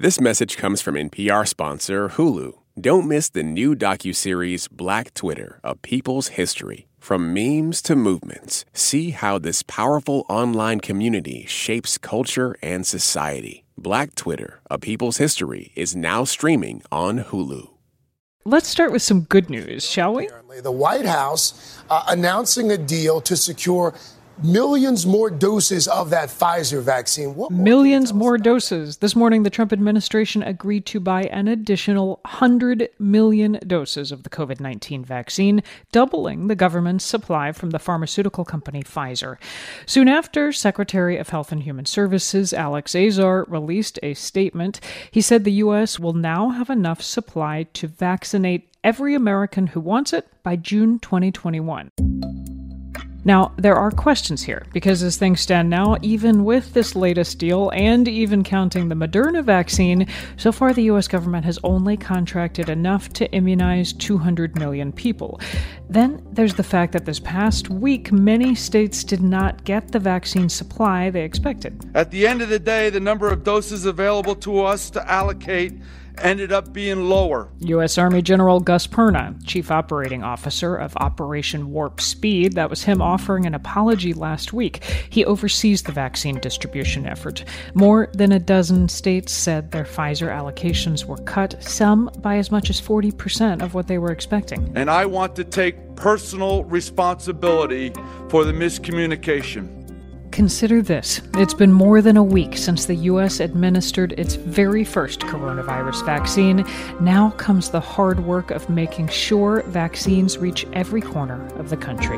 This message comes from NPR sponsor Hulu. Don't miss the new docuseries Black Twitter, A People's History. From memes to movements, see how this powerful online community shapes culture and society. Black Twitter, A People's History is now streaming on Hulu. Let's start with some good news, shall we? The White House announcing a deal to secure millions more doses of that Pfizer vaccine. Millions more doses. This morning, the Trump administration agreed to buy an additional 100 million doses of the COVID-19 vaccine, doubling the government's supply from the pharmaceutical company Pfizer. Soon after, Secretary of Health and Human Services Alex Azar released a statement. He said the U.S. will now have enough supply to vaccinate every American who wants it by June 2021. Now, there are questions here, because as things stand now, even with this latest deal and even counting the Moderna vaccine, so far the U.S. government has only contracted enough to immunize 200 million people. Then there's the fact that this past week, many states did not get the vaccine supply they expected. At the end of the day, the number of doses available to us to allocate ended up being lower. U.S. Army General Gus Perna, Chief Operating Officer of Operation Warp Speed, that was him offering an apology last week. He oversees the vaccine distribution effort. More than a dozen states said their Pfizer allocations were cut, some by as much as 40% of what they were expecting. And I want to take personal responsibility for the miscommunication. Consider this. It's been more than a week since the U.S. administered its very first coronavirus vaccine. Now comes the hard work of making sure vaccines reach every corner of the country.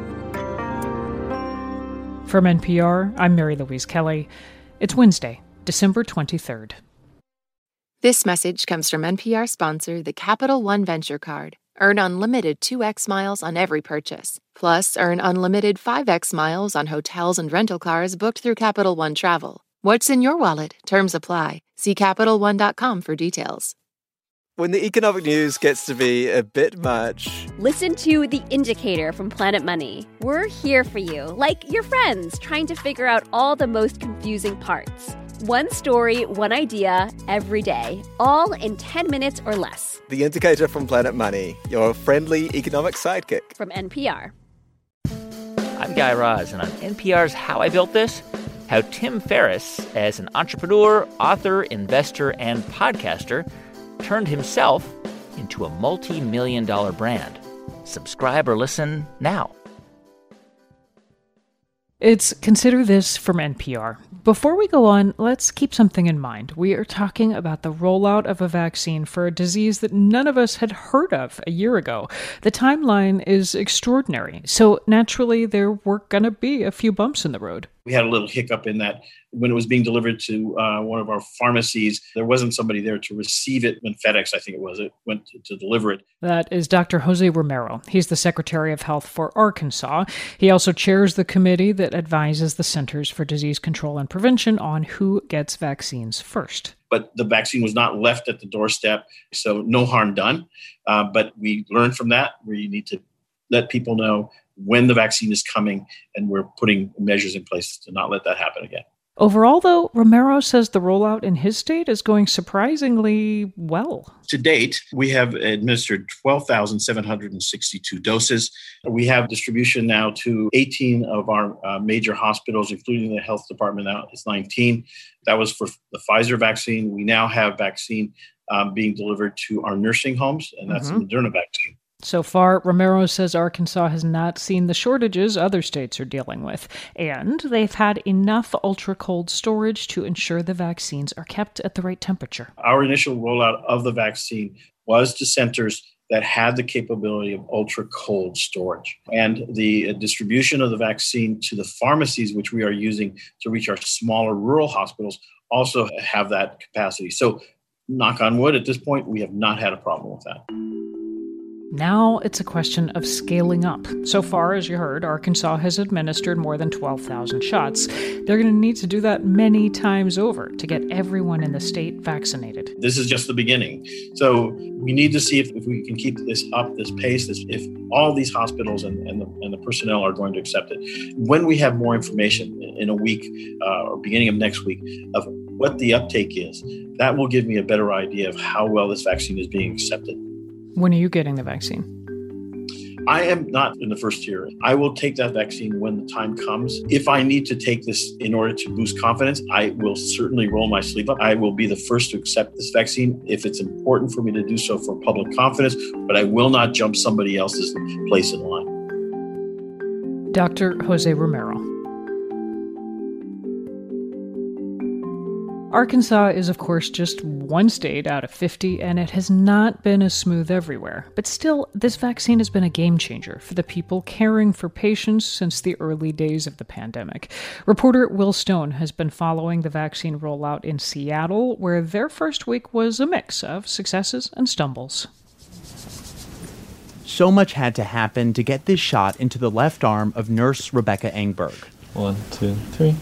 From NPR, I'm Mary Louise Kelly. It's Wednesday, December 23rd. This message comes from NPR sponsor, the Capital One Venture Card. Earn unlimited 2x miles on every purchase. Plus, earn unlimited 5x miles on hotels and rental cars booked through Capital One Travel. What's in your wallet? Terms apply. See CapitalOne.com for details. When the economic news gets to be a bit much, listen to The Indicator from Planet Money. We're here for you, like your friends, trying to figure out all the most confusing parts. One story, one idea, every day, all in 10 minutes or less. The Indicator from Planet Money, your friendly economic sidekick. From NPR. I'm Guy Raz, and on NPR's How I Built This, how Tim Ferriss, as an entrepreneur, author, investor, and podcaster, turned himself into a multi-million-dollar brand. Subscribe or listen now. It's Consider This from NPR. Before we go on, let's keep something in mind. We are talking about the rollout of a vaccine for a disease that none of us had heard of a year ago. The timeline is extraordinary, so naturally there were going to be a few bumps in the road. We had a little hiccup in that when it was being delivered to one of our pharmacies, there wasn't somebody there to receive it when FedEx, I think it went to deliver it. That is Dr. Jose Romero. He's the Secretary of Health for Arkansas. He also chairs the committee that advises the Centers for Disease Control and Prevention on who gets vaccines first. But the vaccine was not left at the doorstep, so no harm done. But we learned from that. We need to let people know when the vaccine is coming, and we're putting measures in place to not let that happen again. Overall, though, Romero says the rollout in his state is going surprisingly well. To date, we have administered 12,762 doses. We have distribution now to 18 of our major hospitals, including the health department. Now it's 19. That was for the Pfizer vaccine. We now have vaccine being delivered to our nursing homes, and that's the Moderna vaccine. So far, Romero says Arkansas has not seen the shortages other states are dealing with, and they've had enough ultra-cold storage to ensure the vaccines are kept at the right temperature. Our initial rollout of the vaccine was to centers that had the capability of ultra-cold storage. And the distribution of the vaccine to the pharmacies, which we are using to reach our smaller rural hospitals, also have that capacity. So, knock on wood, at this point, we have not had a problem with that. Now it's a question of scaling up. So far, as you heard, Arkansas has administered more than 12,000 shots. They're going to need to do that many times over to get everyone in the state vaccinated. This is just the beginning. So we need to see if we can keep this up, this pace, if all these hospitals and the personnel are going to accept it. When we have more information in a week or beginning of next week of what the uptake is. That will give me a better idea of how well this vaccine is being accepted. When are you getting the vaccine? I am not in the first tier. I will take that vaccine when the time comes. If I need to take this in order to boost confidence, I will certainly roll my sleeve up. I will be the first to accept this vaccine if it's important for me to do so for public confidence, but I will not jump somebody else's place in line. Dr. Jose Romero. Arkansas is, of course, just one state out of 50, and it has not been as smooth everywhere. But still, this vaccine has been a game changer for the people caring for patients since the early days of the pandemic. Reporter Will Stone has been following the vaccine rollout in Seattle, where their first week was a mix of successes and stumbles. So much had to happen to get this shot into the left arm of nurse Rebecca Engberg. 1, 2, 3.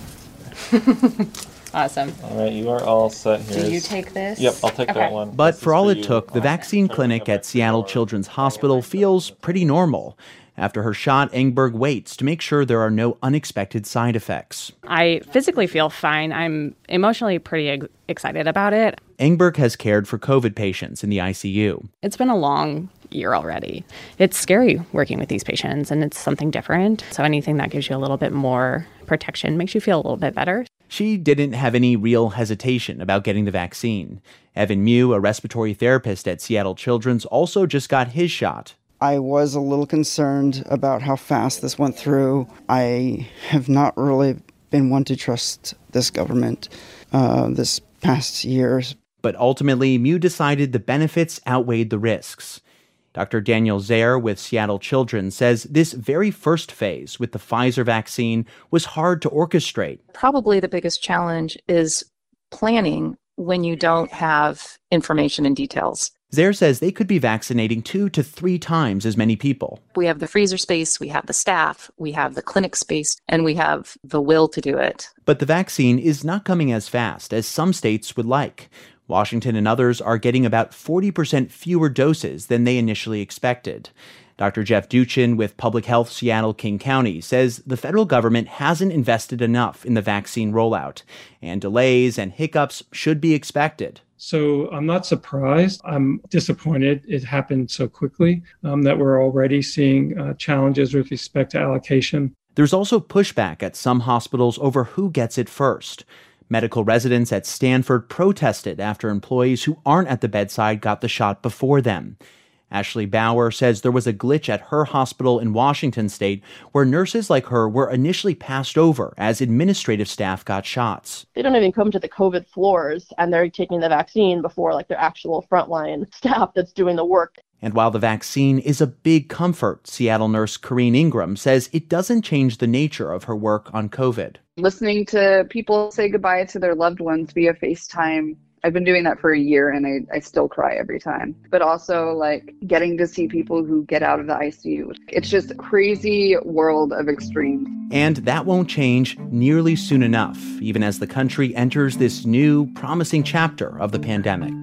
Awesome. All right, you are all set here. Do you take this? Yep, I'll take that one. But for all it took, the vaccine clinic at Seattle Children's Hospital feels pretty normal. After her shot, Engberg waits to make sure there are no unexpected side effects. I physically feel fine. I'm emotionally pretty excited about it. Engberg has cared for COVID patients in the ICU. It's been a long year already. It's scary working with these patients, and it's something different. So anything that gives you a little bit more protection makes you feel a little bit better. She didn't have any real hesitation about getting the vaccine. Evan Mew, a respiratory therapist at Seattle Children's, also just got his shot. I was a little concerned about how fast this went through. I have not really been one to trust this government this past years. But ultimately, Mew decided the benefits outweighed the risks. Dr. Daniel Zaire with Seattle Children's says this very first phase with the Pfizer vaccine was hard to orchestrate. Probably the biggest challenge is planning when you don't have information and details. Zaire says they could be vaccinating 2 to 3 times as many people. We have the freezer space, we have the staff, we have the clinic space, and we have the will to do it. But the vaccine is not coming as fast as some states would like. Washington and others are getting about 40% fewer doses than they initially expected. Dr. Jeff Duchin with Public Health Seattle King County says the federal government hasn't invested enough in the vaccine rollout, and delays and hiccups should be expected. So I'm not surprised. I'm disappointed it happened so quickly, that we're already seeing challenges with respect to allocation. There's also pushback at some hospitals over who gets it first. Medical residents at Stanford protested after employees who aren't at the bedside got the shot before them. Ashley Bauer says there was a glitch at her hospital in Washington state where nurses like her were initially passed over as administrative staff got shots. They don't even come to the COVID floors, and they're taking the vaccine before their actual frontline staff that's doing the work. And while the vaccine is a big comfort, Seattle nurse Corrine Ingram says it doesn't change the nature of her work on COVID. Listening to people say goodbye to their loved ones via FaceTime. I've been doing that for a year and I still cry every time. But also getting to see people who get out of the ICU. It's just a crazy world of extremes. And that won't change nearly soon enough, even as the country enters this new, promising chapter of the pandemic.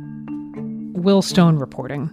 Will Stone reporting.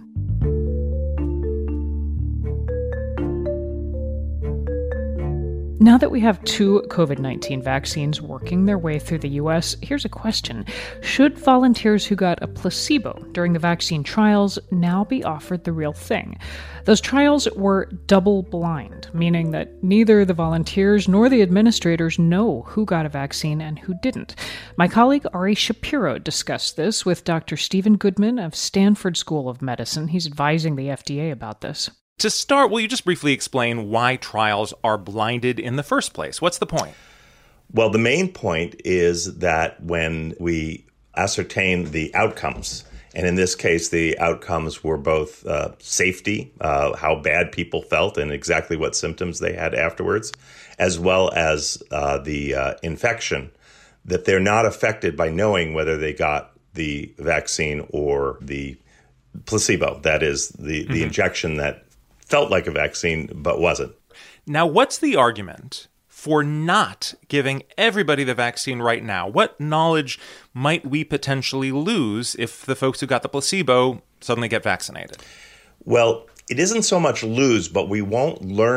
Now that we have 2 COVID-19 vaccines working their way through the U.S., here's a question. Should volunteers who got a placebo during the vaccine trials now be offered the real thing? Those trials were double-blind, meaning that neither the volunteers nor the administrators know who got a vaccine and who didn't. My colleague Ari Shapiro discussed this with Dr. Stephen Goodman of Stanford School of Medicine. He's advising the FDA about this. To start, will you just briefly explain why trials are blinded in the first place? What's the point? Well, the main point is that when we ascertain the outcomes, and in this case, the outcomes were both safety, how bad people felt and exactly what symptoms they had afterwards, as well as the infection, that they're not affected by knowing whether they got the vaccine or the placebo, that is, the injection that felt like a vaccine but wasn't. Now, what's the argument for not giving everybody the vaccine right now? What knowledge might we potentially lose if the folks who got the placebo suddenly get vaccinated? Well, it isn't so much lose, but we won't learn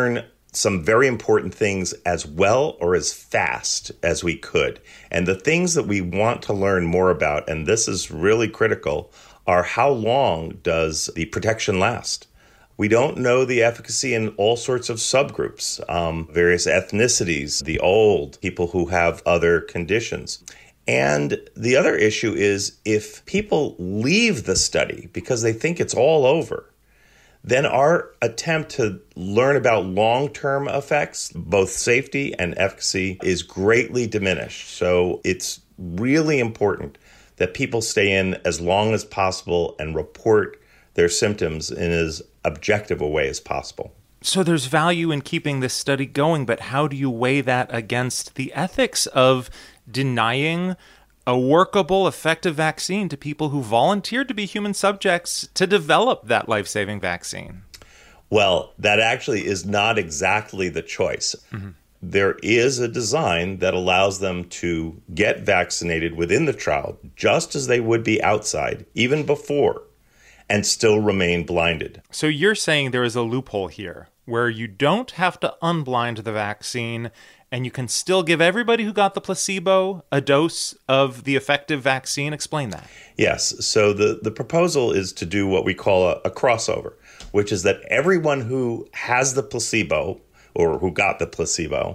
some very important things as well or as fast as we could. And the things that we want to learn more about, and this is really critical, are how long does the protection last? We don't know the efficacy in all sorts of subgroups, various ethnicities, the old, people who have other conditions. And the other issue is if people leave the study because they think it's all over, then our attempt to learn about long-term effects, both safety and efficacy, is greatly diminished. So it's really important that people stay in as long as possible and report their symptoms in as objective a way as possible. So there's value in keeping this study going, but how do you weigh that against the ethics of denying a workable, effective vaccine to people who volunteered to be human subjects to develop that life-saving vaccine? Well, that actually is not exactly the choice. Mm-hmm. There is a design that allows them to get vaccinated within the trial, just as they would be outside, even before, and still remain blinded. So you're saying there is a loophole here where you don't have to unblind the vaccine and you can still give everybody who got the placebo a dose of the effective vaccine? Explain that. Yes. So the proposal is to do what we call a crossover, which is that everyone who has the placebo or who got the placebo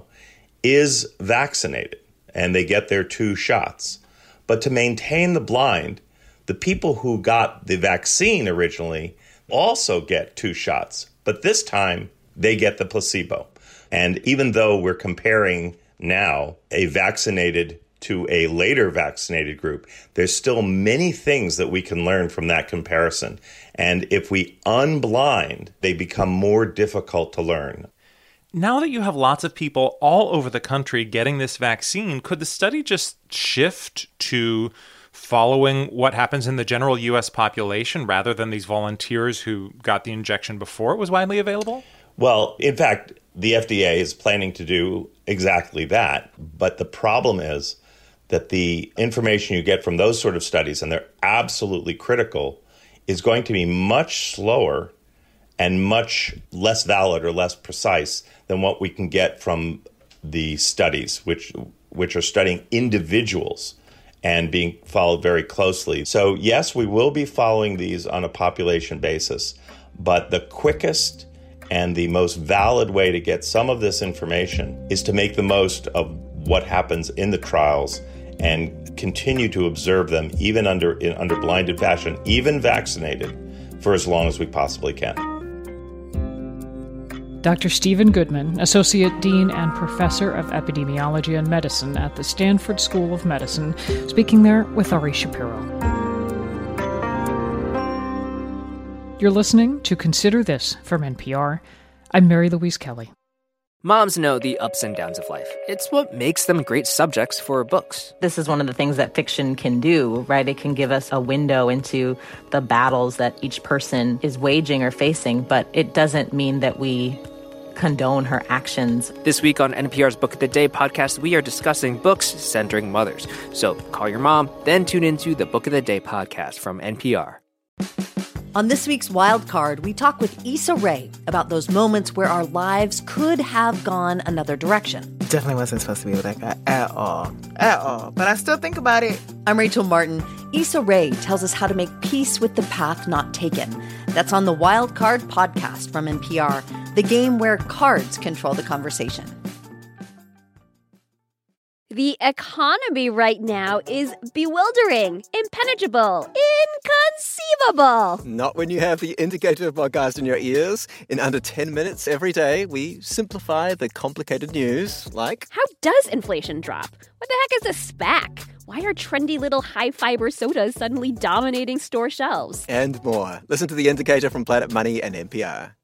is vaccinated and they get their 2 shots. But to maintain the blind, the people who got the vaccine originally also get 2 shots, but this time they get the placebo. And even though we're comparing now a vaccinated to a later vaccinated group, there's still many things that we can learn from that comparison. And if we unblind, they become more difficult to learn. Now that you have lots of people all over the country getting this vaccine, could the study just shift to following what happens in the general U.S. population rather than these volunteers who got the injection before it was widely available? Well, in fact, the FDA is planning to do exactly that. But the problem is that the information you get from those sort of studies, and they're absolutely critical, is going to be much slower and much less valid or less precise than what we can get from the studies, which are studying individuals and being followed very closely. So yes, we will be following these on a population basis, but the quickest and the most valid way to get some of this information is to make the most of what happens in the trials and continue to observe them even under blinded fashion, even vaccinated, for as long as we possibly can. Dr. Stephen Goodman, Associate Dean and Professor of Epidemiology and Medicine at the Stanford School of Medicine, speaking there with Ari Shapiro. You're listening to Consider This from NPR. I'm Mary Louise Kelly. Moms know the ups and downs of life. It's what makes them great subjects for books. This is one of the things that fiction can do, right? It can give us a window into the battles that each person is waging or facing, but it doesn't mean that we condone her actions. This week on NPR's Book of the Day podcast, we are discussing books centering mothers. So call your mom, then tune into the Book of the Day podcast from NPR. On this week's Wild Card, we talk with Issa Rae about those moments where our lives could have gone another direction. Definitely wasn't supposed to be with that guy at all. At all. But I still think about it. I'm Rachel Martin. Issa Rae tells us how to make peace with the path not taken. That's on the Wild Card podcast from NPR, the game where cards control the conversation. The economy right now is bewildering, impenetrable, inconceivable. Not when you have the Indicator podcast in your ears. In under 10 minutes every day, we simplify the complicated news, like... How does inflation drop? What the heck is a SPAC? Why are trendy little high-fiber sodas suddenly dominating store shelves? And more. Listen to the Indicator from Planet Money and NPR.